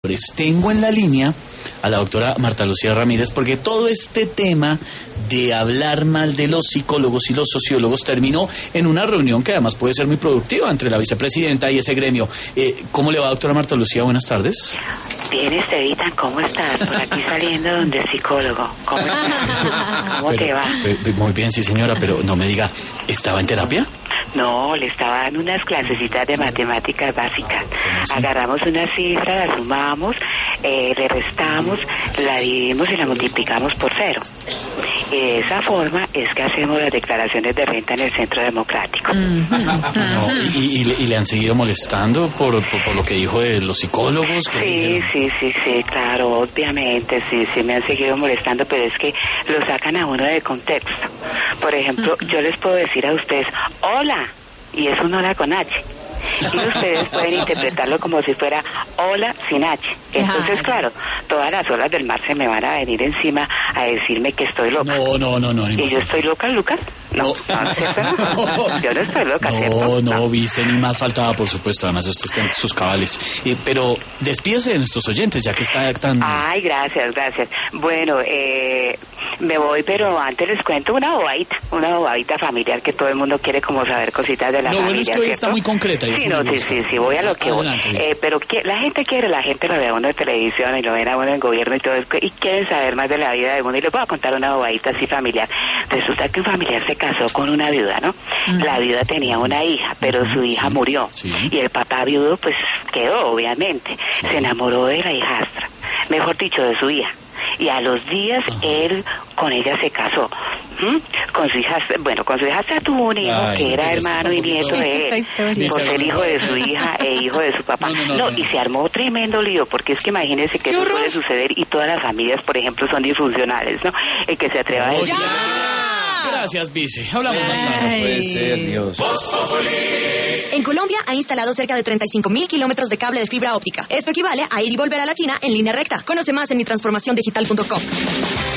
Tengo en la línea a la doctora Marta Lucía Ramírez porque todo este tema de hablar mal de los psicólogos y los sociólogos terminó en una reunión que además puede ser muy productiva entre la vicepresidenta y ese gremio. ¿Cómo le va, doctora Marta Lucía? Buenas tardes. Bien, Estevitan, ¿cómo estás? Por aquí saliendo donde el psicólogo. ¿Cómo estás? ¿Cómo te va? Muy bien, sí señora, pero no me diga, ¿estaba en terapia? No, le estaba dando unas clasecitas de matemáticas básicas. Agarramos una cifra, la sumamos, le restamos, la dividimos y la multiplicamos por 0. Y de esa forma es que hacemos las declaraciones de renta en el Centro Democrático. No, ¿y le han seguido molestando por lo que dijo de los psicólogos? Sí, claro, obviamente, sí, me han seguido molestando, pero es que lo sacan a uno de contexto. Por ejemplo, yo les puedo decir a ustedes, hola, y es un hola con H. Y ustedes pueden interpretarlo como si fuera hola sin H. Entonces, claro, todas las olas del mar se me van a venir encima a decirme que estoy loca. No. ¿Y yo estoy loca, Lucas? No, ¿cierto? Yo no estoy loca, ¿cierto? No, vice, ni más faltaba, por supuesto. Además, usted está en sus cabales. Pero despídese de nuestros oyentes, ya que está tan... Ay, gracias. Bueno, me voy, pero antes les cuento una bobadita familiar que todo el mundo quiere como saber cositas de la familia, bueno, es que hoy ¿cierto? Está muy concreta. Sí, voy a lo que voy. Pero la gente lo ve a uno en televisión y lo ven a uno en gobierno y todo eso, y quieren saber más de la vida de uno. Y les voy a contar una bobadita así familiar. Resulta que un familiar se casó con una viuda, ¿no? La viuda tenía una hija, pero su hija murió. Sí. Y el papá viudo, pues, quedó, obviamente. Se enamoró de la hijastra, mejor dicho, de su hija. Y a los días él con ella se casó. Con su hijastra tuvo un hijo que era hermano y nieto de él, por ser hijo de su hija e hijo de su papá. No, y se armó tremendo lío, porque es que imagínense que eso puede suceder y todas las familias, por ejemplo, son disfuncionales, ¿no? El que se atreva a decir... Gracias, vice. Hablamos más tarde. No puede ser, Dios. En Colombia ha instalado cerca de 35.000 kilómetros de cable de fibra óptica. Esto equivale a ir y volver a la China en línea recta. Conoce más en mitransformaciondigital.com.